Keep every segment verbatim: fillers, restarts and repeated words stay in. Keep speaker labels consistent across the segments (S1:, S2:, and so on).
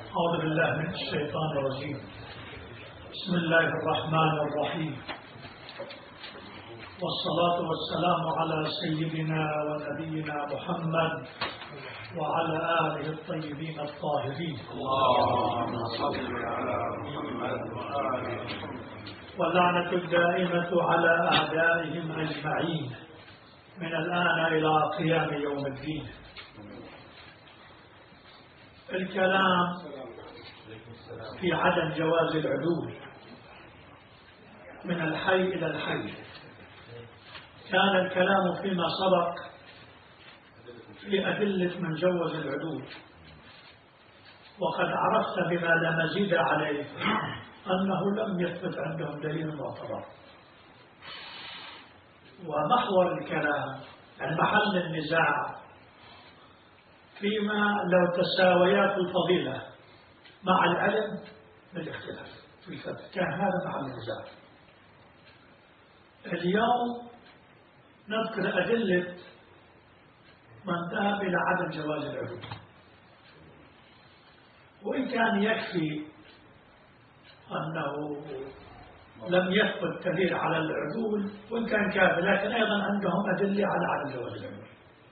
S1: أعوذ بالله من الشيطان الرجيم. بسم الله الرحمن الرحيم، والصلاة والسلام على سيدنا ونبينا محمد وعلى آله الطيبين الطاهرين.
S2: اللهم صل على محمد وآله محمد.
S1: واللعنة الدائمة على أعدائهم أجمعين من الآن إلى قيام يوم الدين. الكلام في عدم جواز العدول من الحي إلى الحي. كان الكلام فيما سبق في أدلة من جوز العدول، وقد عرفت بما لا مزيد عليه أنه لم يثبت عندهم دليل معتبر. ومحور الكلام عن محل النزاع فيما لو تساويات الفضيلة مع العلم بالاختلاف في الفتح، كان هذا محل النزاع. اليوم نذكر أدلة من ذهب إلى عدم جواز العدول، وإن كان يكفي أنه لم يثبت دليل على العدول وإن كان كافي، لكن أيضا عندهم أدلة على عدم جواز العدول.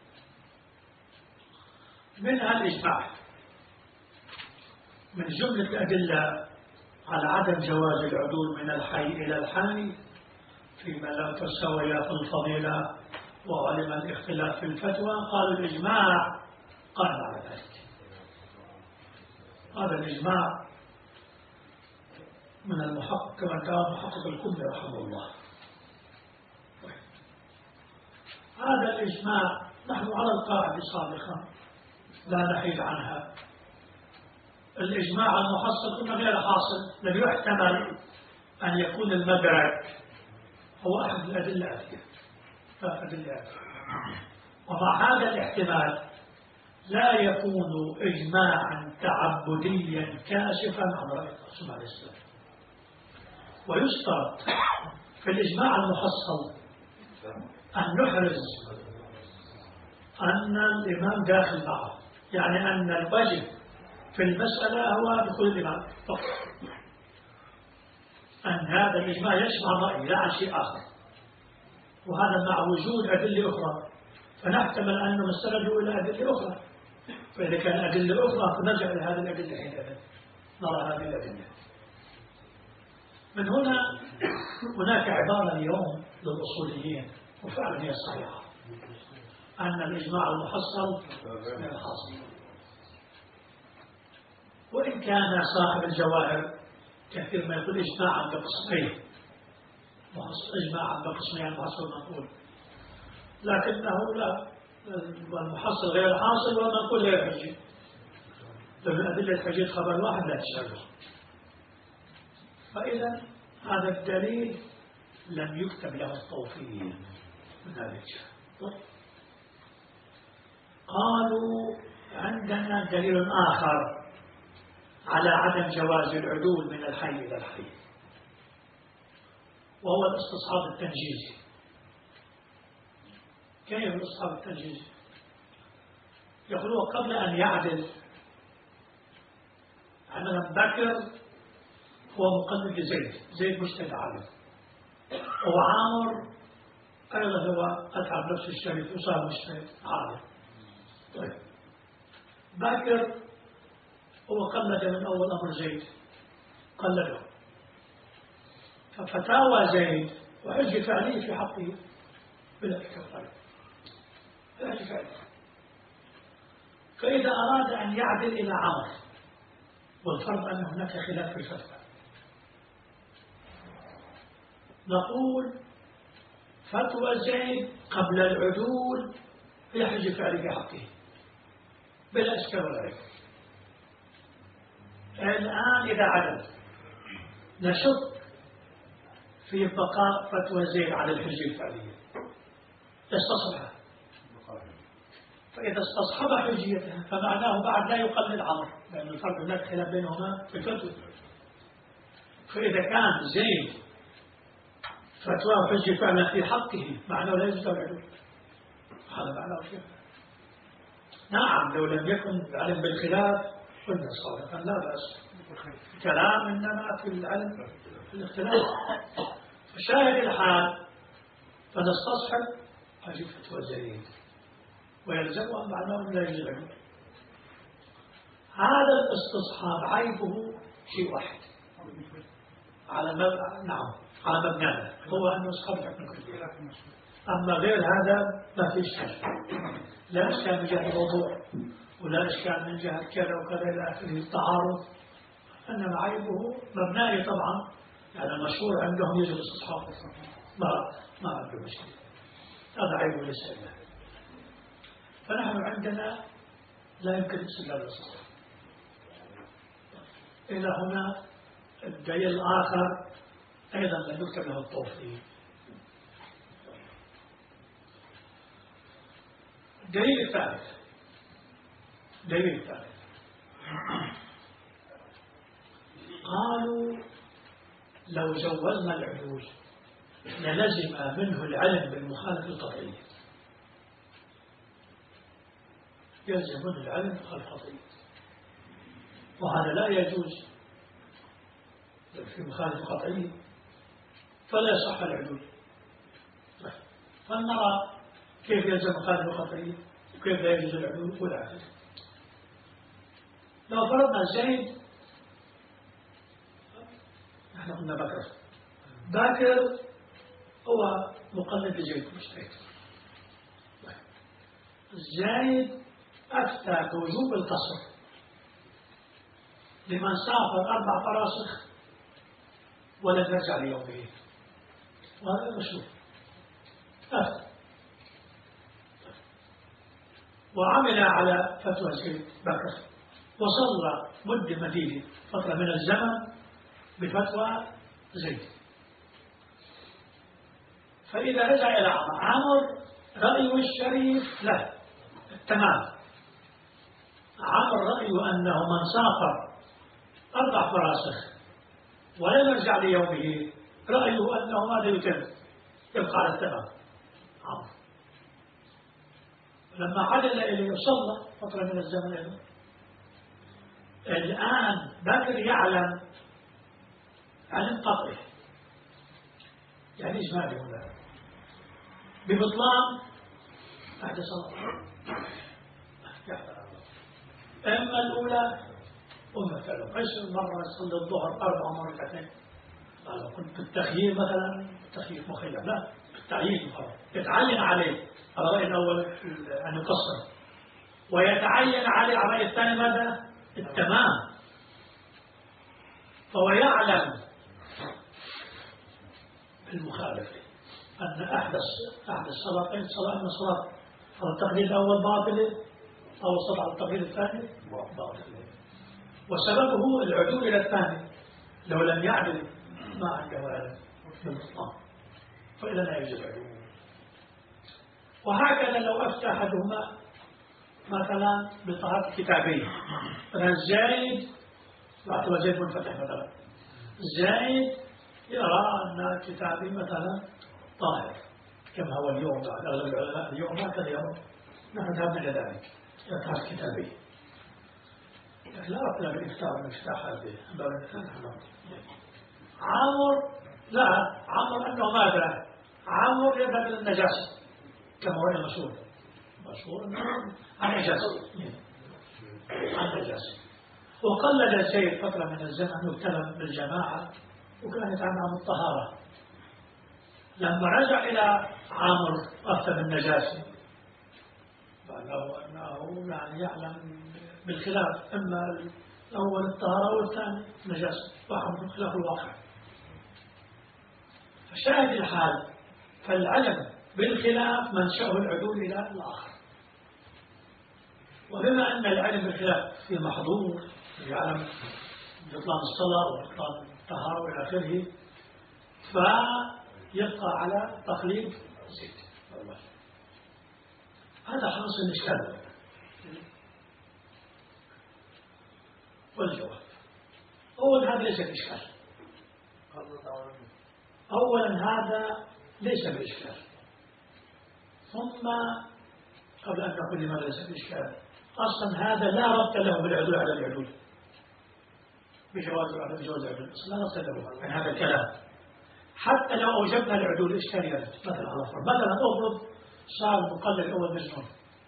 S1: منها الإجماع من جملة الأدلة على عدم جواز العدول من الحي إلى الحي فيما لو تساويا في الفضيلة وعلم الاختلاف في الفتوى. قالوا الإجماع قال على ذلك. هذا الإجماع من المحقق كما كان محقق الكلي رحمه الله. هذا الإجماع نحن على القاعدة سابقا لا نحيد عنها. الإجماع المحصل كنا غير حاصل، لم يحتمل أن يكون المدرك هو أحد الأدلة الآتية. ومع هذا الاحتمال لا يكون إجماعا تعبديا كاشفا عن رأي الرسول عليه السلام. ويشترط في الإجماع المحصل أن نحرز أن الإمام داخل معه، يعني أن الوجه في المسألة هو دخول الإمام فقط، أن هذا الإجماع يشمع رأي لا عن شيء آخر. وهذا مع وجود أدلة أخرى، فنحتمل أنه مستندوا إلى أدلة أخرى، فإذا كان أدلة أخرى فنرجع إلى هذه الأدلة حينئذ نرى هذه الأدلة. من هنا هناك عبارة اليوم للأصوليين وفعلا هي صحيحة، أن الإجماع المحصل غير حاصل. وإن كان صاحب الجواهر كثير ما يقول إجماعا بقسمين، إجماعا بقسمين المحصل المنقول، لكنه لا، المحصل غير حاصل والمنقول غير حجي، لأن أدلة حجية خبر واحد لا تشابه. فإذا هذا الدليل لم يكتب له التوفيق من هذا الجهة. قالوا عندنا دليل آخر على عدم جواز العدول من الحي إلى الحي، وهو الاستصحاب التنجيزي. كيف الاستصحاب التنجيزي؟ يقولون قبل أن يعدل عندنا بكر هو مقلد لزيد، زيد مجتهد عالم، وعامر أيضا هو أتعب نفس الشريف وصار مجتهد عالم. طيب بكر هو قلد من أول أمر زيد، قلده، ففتاوى زيد وحج فعلي في حقه بلا كفارة، بلا كفارة. فإذا أراد أن يعدل إلى عمر، والفرض أن هناك خلاف في الفتوى، نقول فتوى زيد قبل العدول يحج فعلي في حقه بلا إشكال ولا ريب. الآن إذا عدل نشك في بقاء فتوى زيد على الحجة الفعلية، استصحبها، فإذا استصحب حجيتها فمعناه بعد لا يقلد عمر، لأن الفرق هناك خلاف بينهما في الفتوى. فإذا كان زيد فتوى حجة فعلا في حقه معناه لا يجوز العدول، هذا معناه شيء. نعم لو لم يكن علم بالخلاف قلنا صادقا لا بأس كلام، إنما في العلم في الاختلاف. فشاهد الحال فنستصحب هذه فتوى زيد ويلزمها معناه لا يجوز له. هذا الاستصحاب عيبه شيء واحد على مبنى، نعم على مبناه، هو أنه يسخر حكم كلي. أما غير هذا ما في إشكال، لا إشكال من جهة الوضوء ولا إشكال من جهة كذا وكذا إلى آخره التعارض، إنما عيبه مبنائي طبعا، يعني المشهور عندهم يجب الاستصحاب، ما ما عنده مشكلة، هذا عيبه ليس إلا. فنحن عندنا لا يمكن استدلال الاستصحاب. إلى هنا الدليل الآخر أيضا لم يكتب له التوفيق. الدليل الثالث الدليل الثالث قالوا لو جوزنا العدول للزم منه العلم بالمخالفة القطعية، يلزم منه العلم بالمخالفة القطعية، وهذا لا يجوز في مخالفة قطعية، فلا يصح العدول. فنرى كيف يلزم مخالفة قطعية وكيف لا يجوز العدول والعكس. لو فرضنا زيد، نحن قلنا بكر، باكر هو مقلد لزيد مجتهد، زيد أفتى بوجوب القصر لمن سافر أربع فراسخ ولم يرجع ليومه، وهذا مشهور. أفتى وعمل على فتوى زيد بكر وصلى مدة مديدة فترة من الزمن بفتوى زيد. فإذا رجع إلى عمر رأيه الشريف له تمام، عمر رأيه أنه من سافر أربع فراسخ ولم يرجع ليومه رأيه أنه ماذا يتم يبقى على التمام. عمر لما عدل إليه صلى فترة من الزمن له. الآن بكر يعلم علم قطعي، يعني إجمالي هنا ببطلان بعد صلاة. إما الأولى أما الثالثة، عشر مرة صلى الظهر أربع مرتين، قال كنت بالتخيير مثلا تخيير مخيل، لا بالتعيين فقط يتعين عليه على رأي الأول أن يقصر، ويتعين عليه على رأي الثاني ماذا؟ التمام. فهو يعلم المخالفة أن أحدث أحدث صلاتين صلاة من صلاة التقليد الأول باطل أو صلاة التقليد الثاني باطل، وسببه العدول إلى الثاني. لو لم يعدل ما عنده علم بالإطلاق، فإذا لا يوجد عدول. وهكذا لو أفتى أحدهما مثلا بطهارة كتابين، مثلا زيد واعتبر زيد منفتح مثلا، زيد يرى أن كتابي مثلا طاهر كما هو اليوم، بعد أغلب العلماء اليوم هكذا يرون، نحن ذهبنا إلى ذلك طهارة كتابي، لا أطلب الإفتاء والمفتاح هذه باب الإفتاء. عمر لا، عمر أنه ماذا؟ عمر يذهب إلى النجاسة كما هو المشهور، مشهور عن نجاسة عن نجاسة. وقلد زيد فترة من الزمن وابتلى بالجماعة وكانت عنهم الطهارة. لما رجع إلى عامر أفتى بالنجاسة، فله أنه يعني يعلم بالخلاف، إما الأول الطهارة والثاني نجاسة، واحد من خلاف الواقع. فشاهد الحال فالعلم بالخلاف منشأه العدول إلى الآخر. وبما أن العلم بالخلاف في محظور يعلم بطلان الصلاة وبطلان الطهارة وإلى آخره، فيبقى على تقليد زيد. هذا حاصل الإشكال. والجواب أولا هذا ليس بإشكال، أولا هذا ليس بإشكال، ثم قبل أن نقول لماذا ليس بإشكال أصلا هذا لا ربط له بالعدول على العدول، بجواز على جواز العدول، أصلا لا ربط له من هذا الكلام. حتى لو أوجبنا العدول إشكال يرد. مثلا على فرض مثلا أفرض صار المقلد الأول مجنون،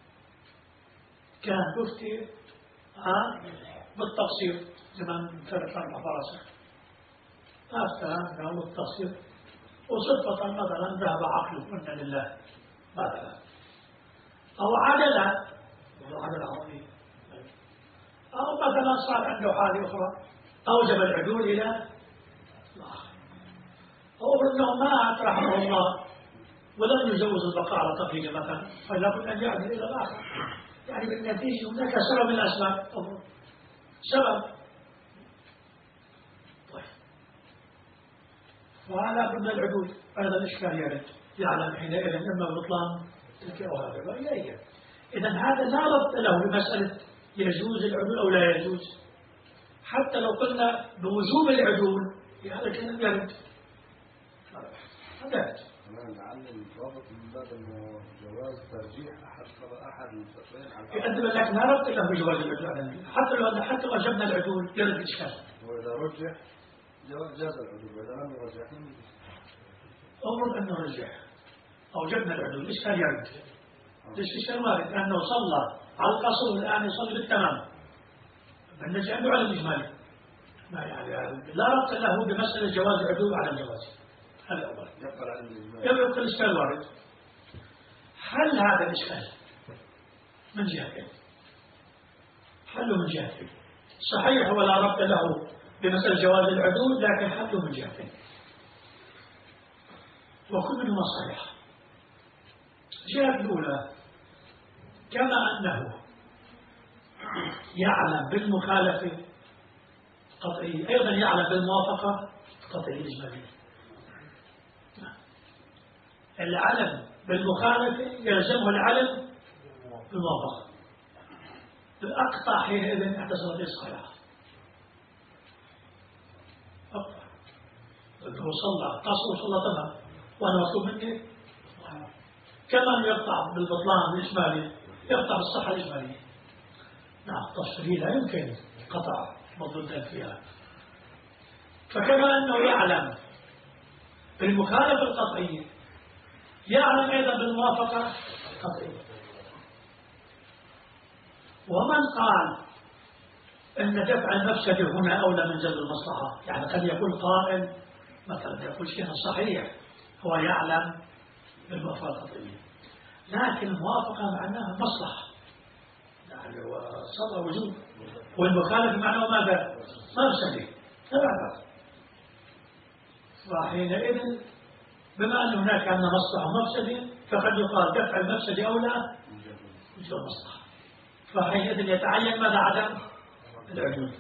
S1: كان يفتي آه بالتقصير زمان ثلاث أربع فراسخ، أفتى قالوا بالتقصير وصدفة مثلا ذهب عقله منا لله مثلا، أو عدل عدل عربي، أو مثلا صار عنده حالة أخرى أوجب العدول إلى الآخر، أو أنه مات رحمه الله ولم يجوز البقاء على تقليده مثلا، فلا بد أن يعدل إلى الآخر. يعني بالنتيجة هناك سبب من الأسباب، سبب. طيب وهذا من العدول هذا الإشكال يرد، يعلم حينئذ إما بطلان تلك أو هذا إليه. إذا هذا لا ربط له بمسألة يجوز العدول أو لا يجوز. حتى لو قلنا بوجوب العدول هذا الكلام يرد، هذا
S3: نعلم الضابط من باب انه جواز ترجيح احد احد الفريقين على
S1: يقدم لك لا ربط له بجواز العدول، حتى لو حتى لو جبنا العدول يرد الإشكال.
S3: واذا رجح جاز العدول، واذا لم يرجح لم يجوز.
S1: أمر أنه رجح أو جبنا العدول الإشكال يرد. ليش الإشكال وارد؟ لأنه صلى على القصر والآن يصلي بالتمام، فالنجي عنده على الإجمالي، ما يعني لا ربط له بمسألة جواز العدول على الجواز. هذا أول. يبقى الإشكال وارد. حل هذا الإشكال من جهتين، حله من جهتين صحيح ولا ربط له بمسألة جواز العدول، لكن حله من جهتين وكل منهما صحيح. الجهة الأولى كما أنه يعلم بالمخالفة قطعية أيضا يعلم بالموافقة قطعية إجمالية. العلم بالمخالفة يلزمه العلم بالموافقة، الأقطع حينئذ اعتصم بالصلاة. أقطع أنه صلى قصر وصلى تمام وأنا مطلوب مني، كما يقطع بالبطلان الإجمالي يقطع بالصحة الإجمالية. نعم التفصيل لا يمكن قطع مضدا فيها. فكما أنه يعلم بالمخالفة القطعية يعلم أيضا بالموافقة القطعية. ومن قال أن دفع المفسدة هنا أولى من جلب المصلحة، يعني قد يقول قائل مثلا يقول شيء صحيح هو يعلم بالموافقة القطعية، لكن الموافقة معناها مصلحة، يعني وصدر وجود، والمخالفة معناه ماذا؟ مفسدة تبعها. وحينئذ بما أن هناك عندنا مصلحة ومفسدة فقد يقال دفع المفسدة أولى من جلب المصلحة، فحينئذ يتعين ماذا؟ عدم العدول.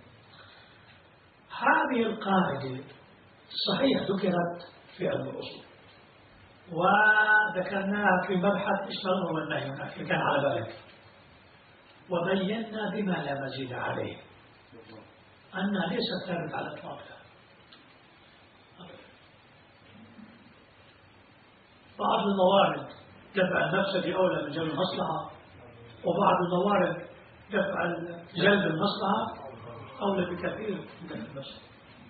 S1: هذه القاعدة صحيح ذكرت في علم الأصول وذكرناها في مبحث إشمال الأمر والنهي هناك كان على بالك، وبينا بما لا مزيد عليه أنها ليست ثابت على إطلاقها. بعض الموارد دفع المفسد أولى من جلب المصلحة، وبعض الموارد دفع جلب المصلحة أولى بكثير من دفع المفسد.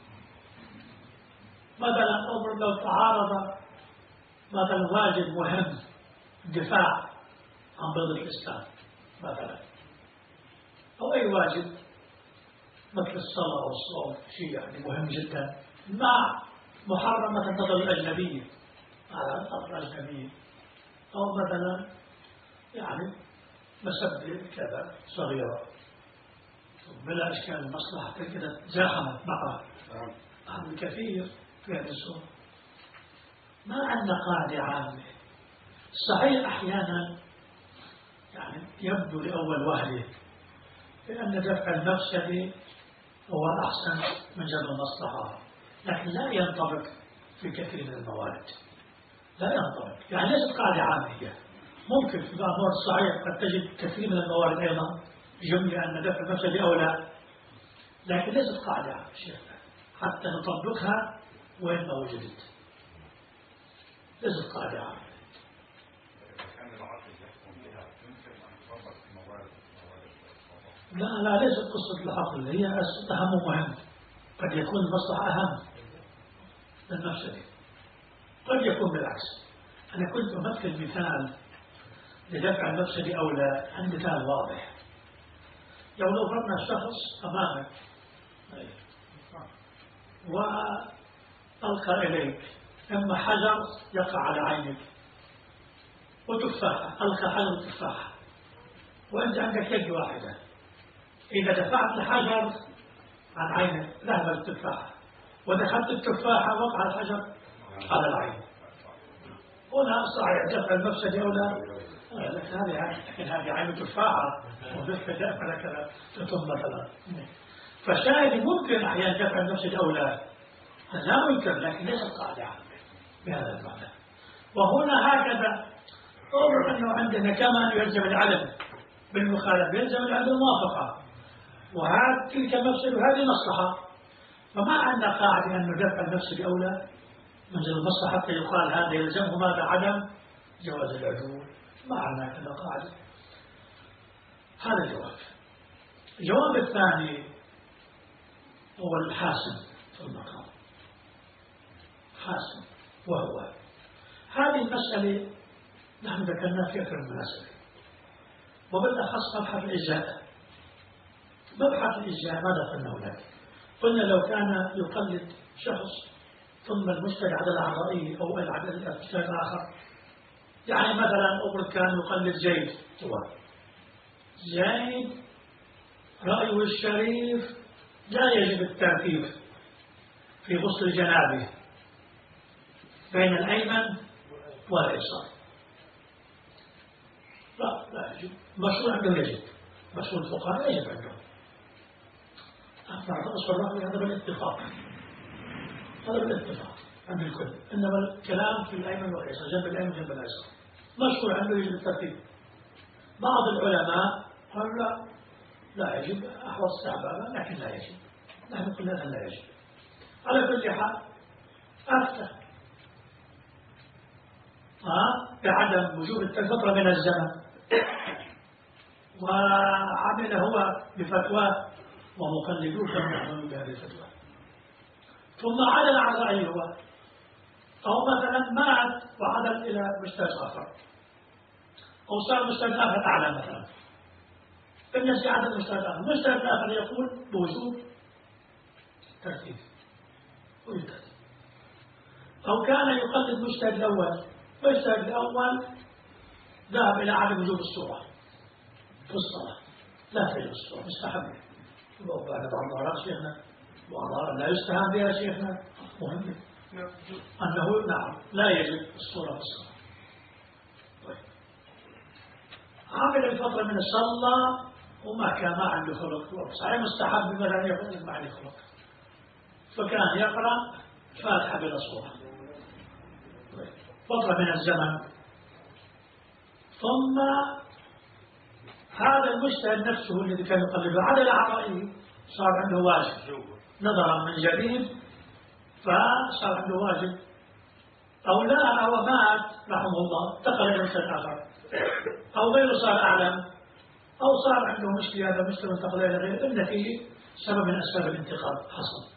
S1: مثلا أمر لو تعارض مثلا واجب مهم الدفاع عن بلد الإسلام مثلا، أو أي واجب مثل الصلاة والصوم شيء يعني مهم جدا، مع محرم مثلا تظل الأجنبية على الأرض الأجنبية، أو مثلا يعني مسبة كذا صغيرة بلا إشكال المصلحة كذا زاحمت معها أهم كثير في هذه الصورة. ما عندنا قاعدة عامة. صحيح أحيانا يعني يبدو لأول وهلة بأن دفع المفسد هو أحسن من جلب المصلحة، لكن لا ينطبق في كثير من الموارد، لا ينطبق. يعني ليست قاعدة عامة، ممكن في الأمور الصحيح قد تجد كثير من الموارد أيضا جملة أن دفع المفسد أولى، لكن ليست قاعدة عامة حتى نطبقها وين ما وجدت، ليست قاعدة عامة. لا لا ليست قصة العقل، هي التهم مهم. قد يكون المصلحة أهم من المفسدة، قد يكون بالعكس. أنا كنت أمثل مثال لدفع المفسدة أو لا، عن مثال واضح. لو لو فرضنا الشخص أمامك وألقى إليك إما حجر يقع على عينك وتفاحة، ألقى حجر تفاحة وأنت عندك يد واحدة، إذا دفعت الحجر عن عينك ذهب التفاحة، ودخلت التفاحة وقع الحجر على العين. هنا صحيح دفع المفسدة أو لا، لكن هذه لكن هذه عين تفاحة وبالفداء فلك تتم مثلا. فالشاهد ممكن أحيانا دفع المفسدة أو لا، لا ممكن، لكن ليس قاعدة بهذا المعنى. وهنا هكذا أمر أنه عندنا كما يلزم العلم بالمخالفة يلزم العلم الموافقة، وهذه تلك مفسدة وهذه مصلحة. فما عندنا قاعدة أن دفع المفسدة أو لا منزل المصلحة حتى يقال هذا يلزمه ماذا؟ عدم جواز العدول. ما عندنا كذا قاعدة. هذا الجواب. الجواب الثاني هو الحاسم في المقام، حاسم، وهو هذه المسألة نحن ذكرناها في أكثر من مناسبة، وبالأخص مبحث الإجزاء. مبحث الإجزاء ماذا قلنا هناك؟ قلنا لو كان يقلد شخص ثم المجتهد عدل عن رأيه أو العدل المجتهد الآخر، يعني مثلا أمر كان يقلد زيد، هو زيد رأيه الشريف لا يجب الترتيب في غسل جنابه بين الأيمن والأيسر، لا لا يجب. مشروع عنده يجب، مشروع الفقهاء يجب عنده. أصل الرأي هذا بالاتفاق، هذا بالاتفاق عند الكل، إنما الكلام في الأيمن والأيسر، جنب الأيمن جنب الأيسر. مشروع عنده يجب الترتيب. بعض العلماء قالوا لا لا يجب، أحوى السعبابة لكن لا يجب. نحن قلنا لا يجب. على كل حال أفتى بعدم وجوب الفترة من الزمن، وعمل هو بفتوى ومقلدوه كما يعملون بهذه الفتوى، ثم عدل عن رأيه هو، أو مثلا مات وعدل إلى مجتهد آخر، أو صار مجتهد آخر أعلى مثلا، بالنسبة لعدد مجتهد آخر، مجتهد آخر يقول بوجوب ترتيب ويترتيب، أو كان يقلد مجتهد الأول، مجتهد الأول ذهب إلى عدم وجوب الصورة في الصلاة، لا تجب الصورة، مستحب. بعد بعض الآراء شيخنا وآراء لا يستهان بها شيخنا مهم أنه نعم لا يجب الصورة في الصلاة. طيب عامل الفترة من الصلاة وما كان ما عنده خلق، صحيح مستحب بما يقول ما عنده خلق، فكان يقرأ فاتحة بلا صورة فترة من الزمن، ثم هذا المجتهد نفسه الذي كان يقلده عدل عن رأيه، صار عنده واجب نظرا من جديد، فصار عنده واجب. أو لا أو مات رحمه الله انتقل إلى مجتهد آخر، أو غيره صار أعلم، أو صار عنده مشكلة، هذا مشكلة انتقل إلى غيره، النتيجة سبب من أسباب الانتقال حصل.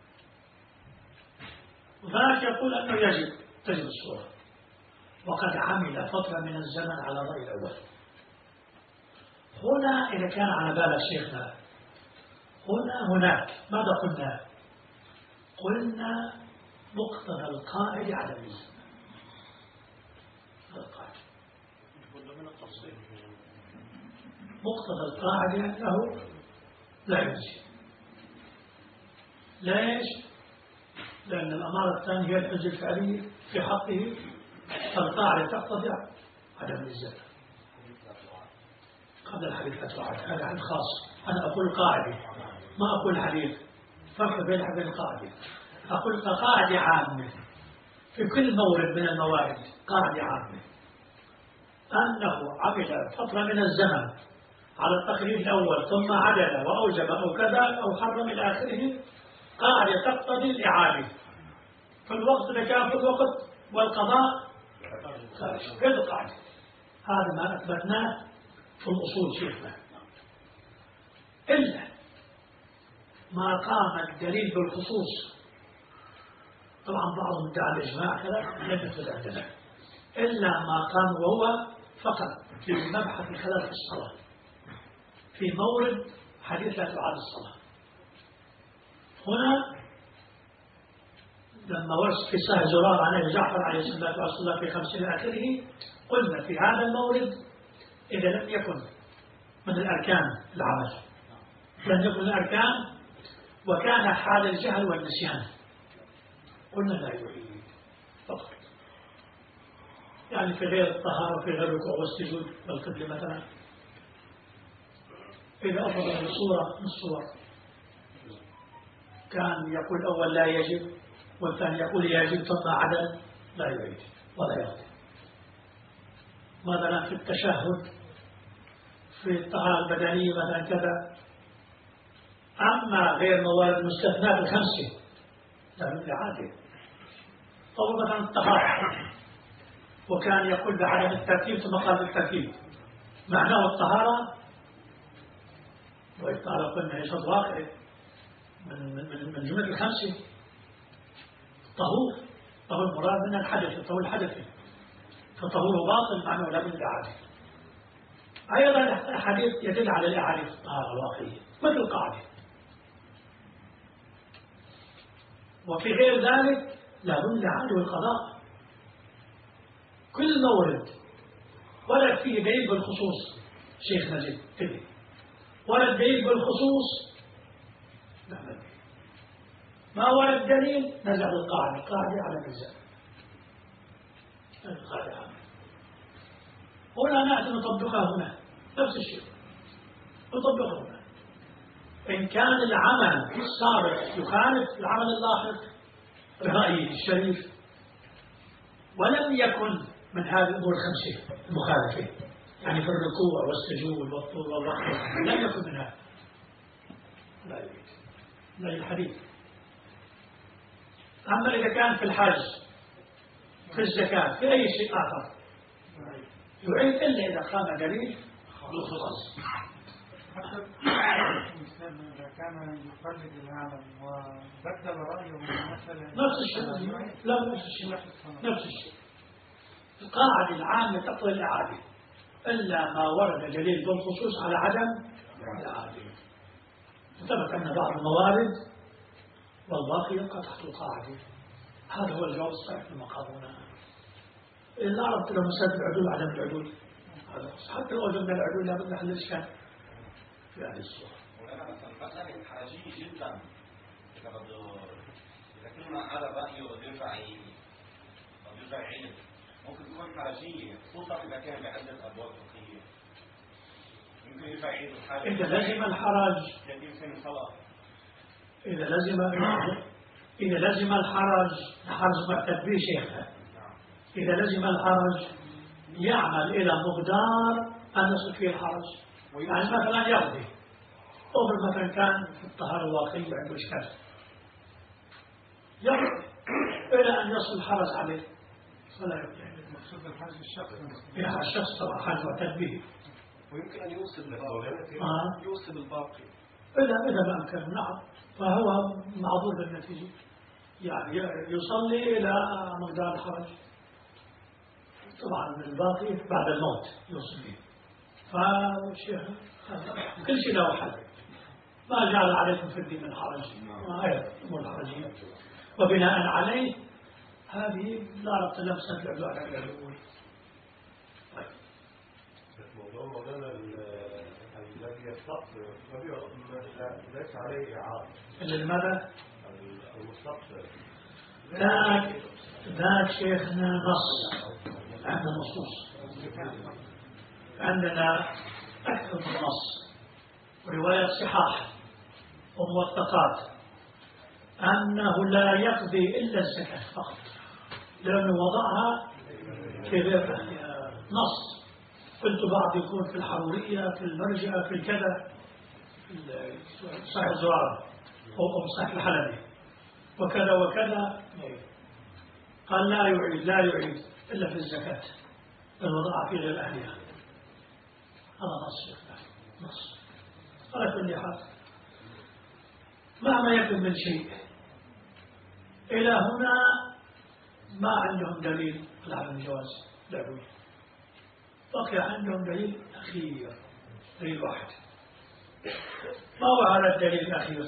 S1: وذلك يقول أنه يجب تجب الصورة، وقد عمل فترة من الزمن على الرأي الأول. هنا إذا كان على بال شيخنا هنا هناك ماذا قلنا؟ قلنا مقتضى القاعدة عدم الزمن. القاعدة مقتضى القاعدة أنه لا يجزي. ليش؟ لأن الأمارة الثانية هي الحجة الفعلية في حقه، فالقاعدة تقتضي عدم الزمن. قبل الحديث أتوعد هذا عن خاص، أنا أقول قاعدة ما أقول حديث، فرق بين وبين القاعدة. أقول قاعدة عامة في كل مورد من الموارد، قاعدة عامة أنه عمل فترة من الزمن على التقليد الأول ثم عدل وأوجب أو كذا أو حرم إلى آخره، قاعدة تقتضي الإعادة في الوقت إذا كان في الوقت والقضاء خارج. هذه القاعدة، هذا ما أثبتناه في الأصول شيخنا. إلا ما قام الدليل بالخصوص. طبعا بعضهم ادعى الإجماع كذا لم يثبت عندنا، إلا ما قام وهو فقط في مبحث الخلاف في الصلاة في مورد حديث لا تعاد الصلاة. هنا لما ورث في صحيح زرار عن أبي جعفر عليه الصلاة والسلام في خمسين آخره، قلنا في هذا المورد إذا لم يكن من الأركان العمل، لم يكن الأركان وكان حال الجهل والنسيان، قلنا لا يعيد فقط. يعني في غير الطهارة في غير الركوع والسجود والقبل مثلا، إذا أفضل الصورة من الصور كان يقول أول لا يجب والثاني يقول يجب ثم عدل، لا يعيد ولا يغضب. مثلا في التشهد في الطهارة البدنية مثلا كذا. أما غير موارد المستثنات الخمسة لا مثل عادي. طول مثلا الطهارة وكان يقول بعدم الترتيب ثم قال بالترتيب، معناه الطهارة والطهارة قلنا هي شرط واقعي من, من, من جملة الخمسة. الطهور طهور المراد من الحدث، الطهور الحدثي، فطهور باطل معناه لا بد عادي. أيضا الحديث يدل على الأحاديث الطهارة الواقعية مثل قاعدة. وفي غير ذلك لا بد عادي والقضاء. كل مورد ورد فيه دليل بالخصوص شيخ نجيب كذب، ورد دليل بالخصوص نعمل به. ما ورد دليل نزع القاعدة، القاعدة على النزاع القاعدة عامة. هنا نأتي نطبقها هنا نفس الشيء نطبقها هنا. إن كان العمل السابق يخالف العمل اللاحق برأيه الشريف ولم يكن من هذه الأمور الخمسة المخالفة، يعني في الركوع والسجود والطول والركوع لم يكن من هذا، لا يريد لا الحديث. أما إذا كان في الحج في الزكاة في أي شيء آخر يعيد إلا إذا قام دليل بالخصوص.
S4: إذا كان يقلد العالم وبدل رأيه مثلا
S1: نفس الشيء، لا نفس الشيء نفس الشيء. القاعدة العامة تقتضي الإعادة إلا ما ورد دليل بالخصوص على عدم الإعادة. ثبت أن بعض الموارد والباقي يبقى تحت القاعدة. هذا هو الجواب الصحيح في المقامنا. إلا عرفت لو مسألة العدول وعدم العدول، حتى لو وجدنا العدول لابد نحل الإشكال في هذه الصورة.
S2: ولنا مثلا مسألة حرجية جدا إذا بده إذا كنا على رأيه بده يرجع بده يرجع يعيد، ممكن تكون حرجية خصوصا إذا كان بعدة أبواب فقهية. ممكن يرجع يعيد الحاجة
S1: إذا لزم الحرج
S2: يمكن الصلاة.
S1: إذا لزم إذا لزم الحرج حرج معتد به شيخنا. إذا لزم الحرج يعمل إلى مقدار أن يصل فيه الحرج. يعني مثلا يقضي أو مثلا كان في الطهارة الواقعية عنده إشكال يقضي إلى أن يصل الحرج عليه فلا يقضي.
S4: المقصود الحاج الشخص
S1: يعني الشخص طبعا حاج معتد به
S3: ويمكن أن يوصل الباقي
S1: آه.
S3: يوصل الباقي
S1: إذا إذا ما أمكن نعم فهو معذور بالنتيجة، يعني يصلي إلى مقدار الحرج. طبعا الباقي بعد الموت يوصل فيه. فالشيخ كل شيء له حل. ما جعل عليكم في الدين من حرج، ما هي أمور الحرجية. وبناء عليه هذه لا ربط لها بسنة العدوى على العدوى.
S3: موضوع موضوعنا الذي يستقبل ليس عليه إعادة
S1: لماذا؟
S3: المستقبل
S1: ذاك ذاك شيخنا نص، عندنا نصوص، عندنا أكثر من نص ورواية صحاح وموثقات أنه لا يقضي إلا الزكاة فقط، لأنه وضعها في غير نص. قلت بعض يكون في الحرورية في المرجع في الكذا في صحيح الزرار أو صحيح الحلبي وكذا وكذا، قال لا يعيد لا يعيد إلا في الزكاة بل وضعها في غير أهلها. هذا نص نص على كل حال مهما يكن من شيء إلى هنا ما عندهم دليل على عدم الجواز دعوي، بقي عندهم دليل أخير، دليل واحد. ما هو هذا الدليل الأخير؟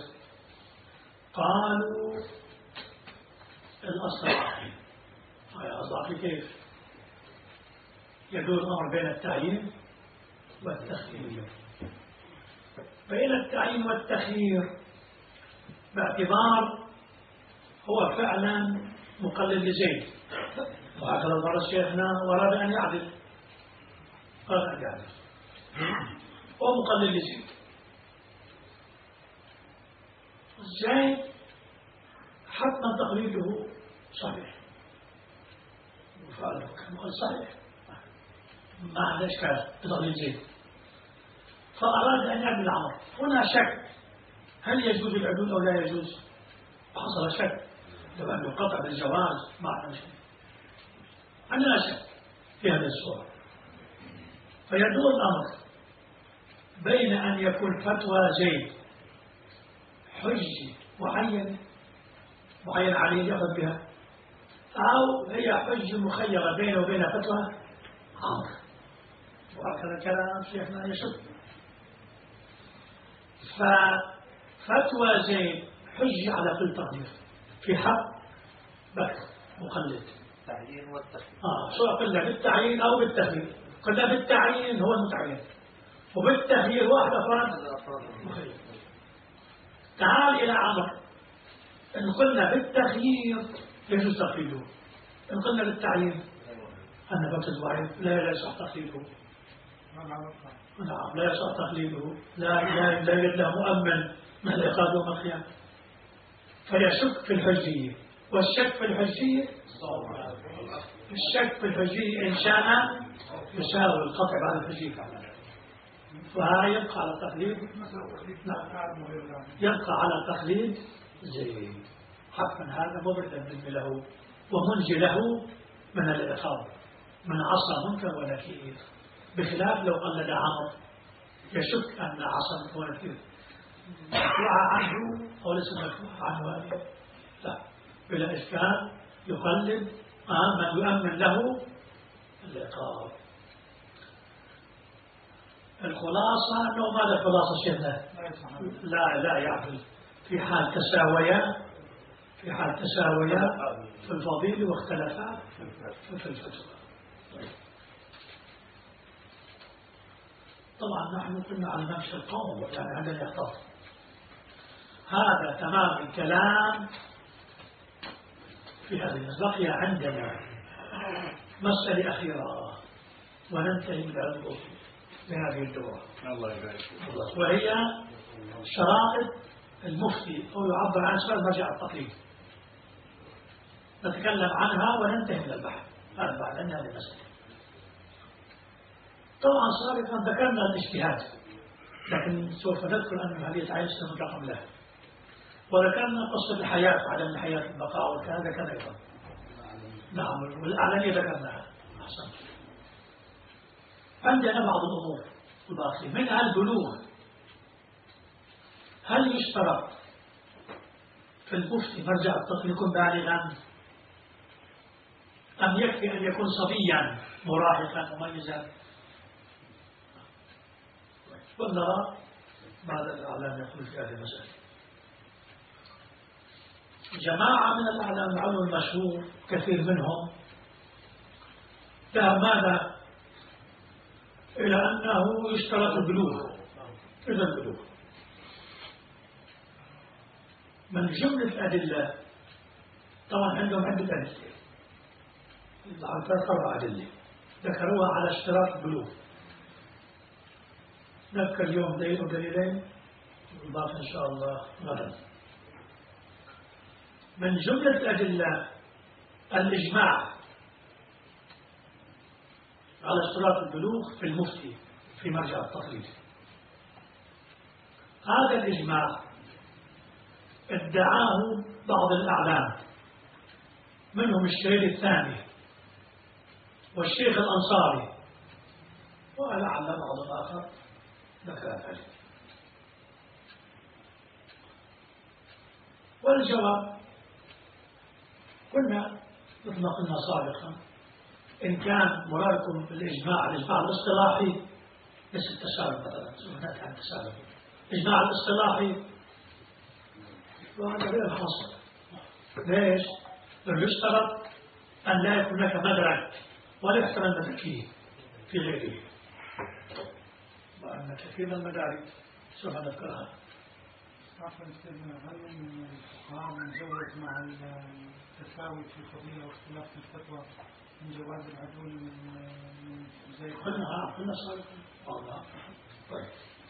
S1: قالوا الأصل الأصل كيف يدور الأمر بين التعيين والتخيير، بين التعيين والتخيير باعتبار هو فعلا مقلد لزيد، وهكذا مرة شيخنا وراد أن يعدل، قال أن يعدل هو مقلد لزيد. زيد حتما تقليده صحيح وفعله كما قال صحيح، ما عنده إشكال بتقليد زيد، فأراد أن يعدل عمر. هنا شك هل يجوز العدول أو لا يجوز؟ حصل شك، لو أنه قطع بالجواز ما عندنا شيء، عندنا شك في هذه الصورة. فيدور الأمر بين أن يكون فتوى زيد حج معين معين عليه يأخذ بها، أو هي حج مخيرة بينه وبين فتوى عمر، وهكذا كلام شيخنا يشك. ففتوى زيد حج على كل تقدير في حق بكر مقلد
S5: التعيين والتخيير.
S1: آه شو قلنا بالتعيين أو بالتخيير؟ قلنا بالتعيين هو المتعين، وبالتخيير واحد أفراد مخير. تعال إلى عمر، إن قلنا بالتخيير يجوز تقليده، إن قلنا بالتعيين أن بكر ضعيف لا يصح تقليده، نعم لا يصح تقليده، لا لا لا يجد له مؤمن من العقاب يوم القيامة، فيشك في الحجية. والشك في الحجية الشك في الحجية إن شاء يساوي القطع بعد الحجية، فهذا يبقى على تقليد نعم يبقى على تقليد زيد حقا، هذا مبردا بالنسبة له ومنجي له من العقاب من عصى منكر ونكير، بخلاف لو قلد عمر يشك أن عصى منكر ونكير مدفوع عنه أو ليس مدفوع عنه، لا بلا إشكال يقلد من يؤمن له العقاب. الخلاصة أنه ماذا الخلاصة شيخنا؟ لا لا يعقل في حال تساويا في حال تساويا في الفضيل واختلفا في الفتوى. طبعا نحن كنا على نفس القوم يعني عندنا يختص. هذا تمام الكلام في هذه. بقي عندنا مسألة أخيرة وننتهي من العلم بهذه الدورة،
S3: الله يبارك فيك.
S1: وهي شرائط المفتي أو يعبر عن سؤال مرجع التقليد. نتكلم عنها وننتهي من البحث. هذا بعد أن هذه المسألة طبعا سابقا ذكرنا الاجتهاد، لكن سوف نذكر أن هذه الآية ستطلق له، وذكرنا قصة الحياة وعدم الحياة البقاء وكذا ذكرنا أيضا. نعم والأعلانية ذكرناها. أحسنت. عندنا بعض الأمور الباقية منها البلوغ. هل يشترط في المفتي مرجع الطفل يكون بالغا أم يكفي أن يكون صبيا مراهقا مميزا؟ ونرى ماذا الأعلام يقول في هذه المسألة. جماعة من الأعلام العلم المشهور كثير منهم ذهب ماذا إلى أنه يشترط البلوغ. إذا البلوغ من جملة الأدلة طبعا عندهم عدة أدلة ثلاث أدلة ذكروها على اشتراط البلوغ. نذكر اليوم دليل ودليلين والباقي إن شاء الله غدا. من جملة الأدلة الإجماع على اشتراط البلوغ في المفتي في مرجع التقليد. هذا الإجماع ادعاه بعض الأعلام منهم الشريف الثاني والشيخ الأنصاري ولعل بعض الآخر ذكر ذلك. والجواب قلنا مثل ما قلنا سابقا، إن كان مرادكم بالإجماع الإجماع الاصطلاحي ليس التسالم مثلا، سمعت عن التسالم، الإجماع الاصطلاحي وهذا غير حاصل. ليش؟ لأنه يشترط أن لا يكون لك مدرك ولا يحترم المدركية في غيره، وأن كثير من المدارك سوف نذكرها.
S4: عفوا سيدنا، هل من الفقهاء من جوز مع التساوي في الفضيلة واختلاف في الفتوى من جواز العدول من زي
S1: قلنا قلنا صالحا. طيب،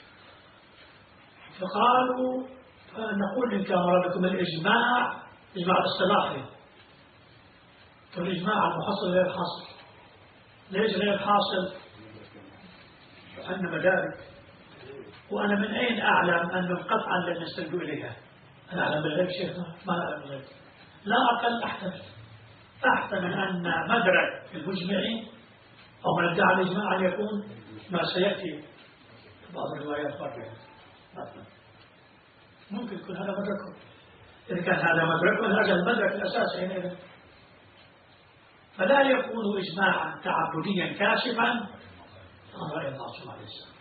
S1: فقالوا نقول إن كان مرادكم الإجماع إجماع الاصطلاحي، فالإجماع المحصل غير حاصل. ليش غير حاصل؟ أن مدارك، وأنا من أين أعلم أنهم قطعا لن يستندوا إليها؟ أنا أعلم بالغيب شيخنا؟ ما أعلم بالغيب. لا أقل أحتمل أحتمل أن مدرك المجمعين أو من ادعى الإجماع أن يكون ما سيأتي بعض الروايات مرة مثلا، ممكن يكون هذا مدركه. إذا كان هذا مدركه هذا المدرك الأساسي حينئذ فلا يكون إجماعا تعبديا كاشفا عن رأي المعصوم عليه السلام.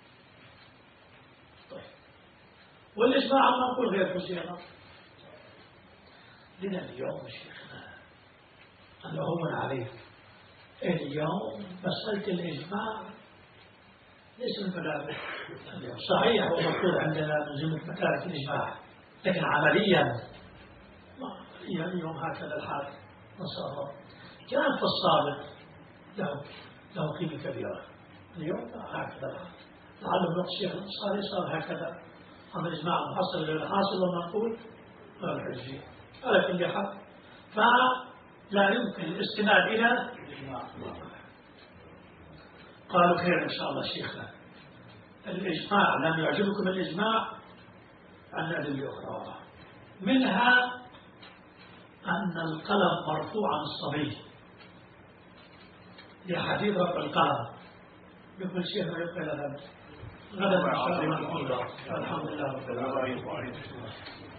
S1: طيب، والإجماع المنقول غير حجة. لنا اليوم شيخنا أنا هون عليه اليوم مسألة الإجماع ليس من مدارك اليوم. صحيح هو مفروض عندنا من جملة مدارك الإجماع، لكن عمليا اليوم هكذا الحال نسأل الله. كان في السابق له له قيمة كبيرة، اليوم هكذا الحال. لعله نقص الشيخ الأنصاري صار هكذا، عن الإجماع المحصل غير الحاصل والمنقول غير الحجية. على كل حال فلا يمكن الاستناد إلى الإجماع. قالوا خير إن شاء الله شيخنا، الإجماع لم يعجبكم الإجماع عن أدلة أخرى، منها أن القلم مرفوع عن الصبي لحديث رفع القلم. يقبل شيخنا يبقى إلى ذلك غدا إن شاء الله. الحمد لله رب العالمين.